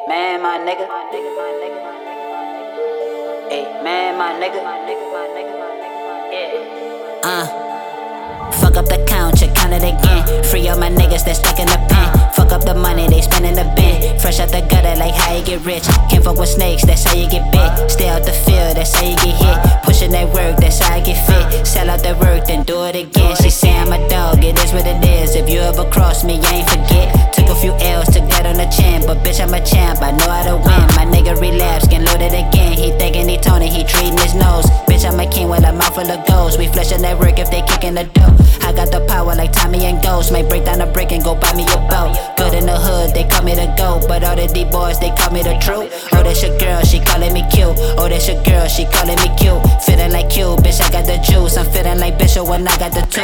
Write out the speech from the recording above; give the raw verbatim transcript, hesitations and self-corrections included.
man, my nigga. Hey, man, my nigga. Yeah. Uh, fuck up the count, check count it again. Free all my niggas that stuck in the pen. Fuck up the money, they spend in the bin. Fresh out the gutter, like how you get rich. Can't fuck with snakes, that's how you get bit. Stay out the field, that's how you get hit. Pushing that work, that's how I get fit. Sell out the work, then do it again. She say I'm a dog, it is what it is. If you ever cross me, I ain't forget. Took a few L's, took that on the chin. But bitch, I'm a champ, I know how to win. My nigga relapse, get loaded again. He thinking he Tony, he treating his nose. Bitch, I'm a king with a mouth full of goals. We fleshing that work if they kicking the dough. I got the power like Tommy and Ghost. Might break down a brick and go buy me a boat. Good in the hood, they call me the GOAT. But all the D-boys, they call me the truth. Oh, that's your girl, she calling me cute. Oh, that's your girl, she calling me cute. Feeling like cute, bitch, I got the juice. I'm feeling like Bishop when I got the two.